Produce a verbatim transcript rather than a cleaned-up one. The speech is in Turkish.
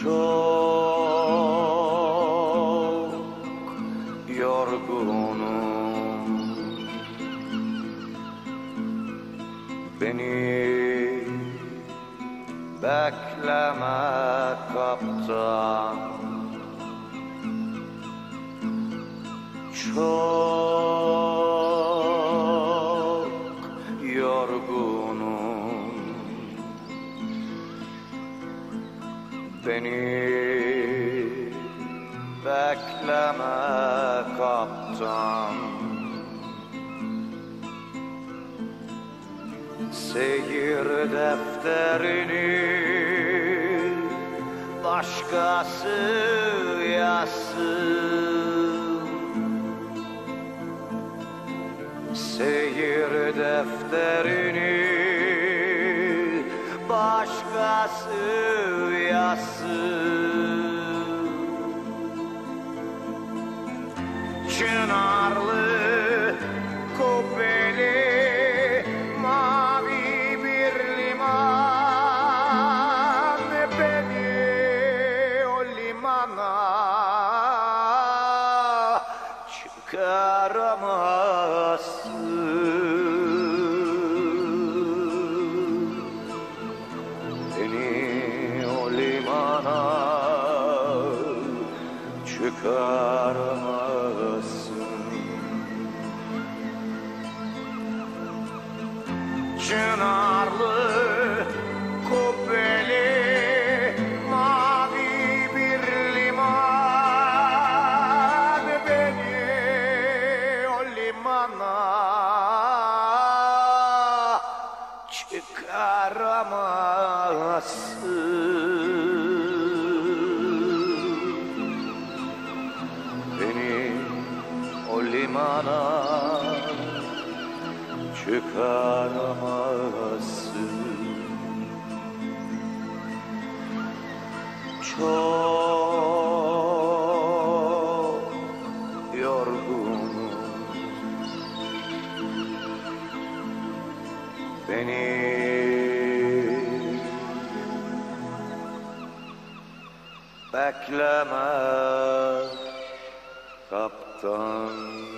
Çok yorgunum, beni bekleme kaptan. Çok yorgunum, beni bekleme kaptan. Seyir defterini başkası yazsın. Seyir defterini başkası yazsın. Çınarlı, kubbeli, mavi bir liman, beni o limana çıkaramazsın. Beni o limana çıkaramazsın. Çınarlı, kubbeli, mavi bir liman, beni o limana çıkaramazsın. Beni o limana çıkaramazsın. Çok yorgunum, beni bekleme kaptan.